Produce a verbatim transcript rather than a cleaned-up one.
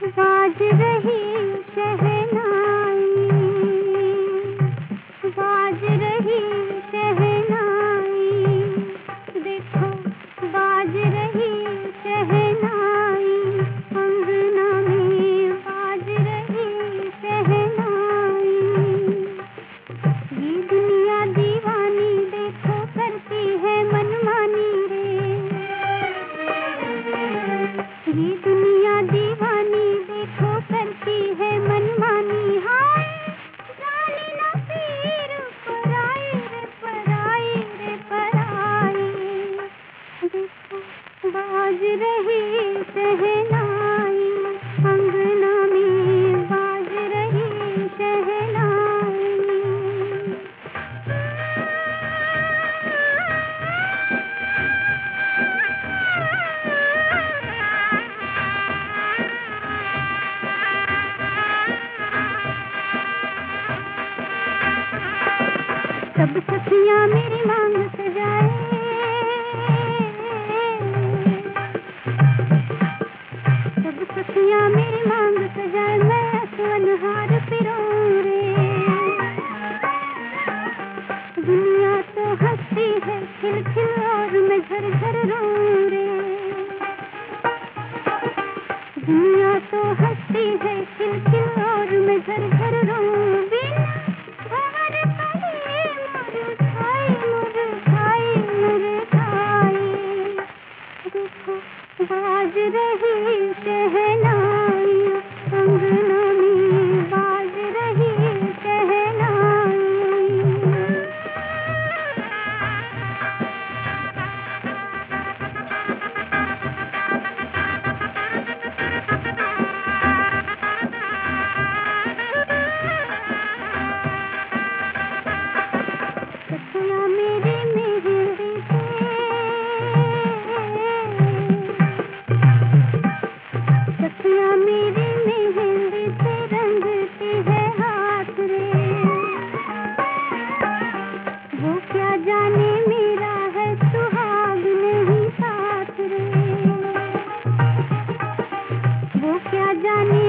बाज रही शहनाई, बाज रही शहनाई, देखो बाज रही शहनाई, अंगना में बाज रही शहनाई। ये दुनिया दीवानी देखो करती है मनमानी रे, ये दुनिया दीवानी देखो करती है मनमानी। हाय जाने ना पीर पराई रे पराई रे पराई, देखो बाज रही शहनाई, अंगना में बाज रही शहनाई। सब सखियाँ मेरी मांग सजाए, सब सखियाँ मेरी मांग सजाए, मैं सुनहार पिरों रे। दुनिया तो हंसती है खिल खिल और मैं झर झर रोऊं रे, दुनिया तो हंसती है खिल खिल और मैं झर झर रोऊं। बिन भंवर कली मुरझाई मुरझाई मुरझाई, देखो बाज रही शहनाई, अंगना में बाज रही शहनाई। सखियाँ मेरी मेहंदी से, सखियाँ मेरी मेहंदी से रंगती है हाथ रे, वो क्या जाने मेरा है सुहाग नहीं साथ रे, वो क्या जाने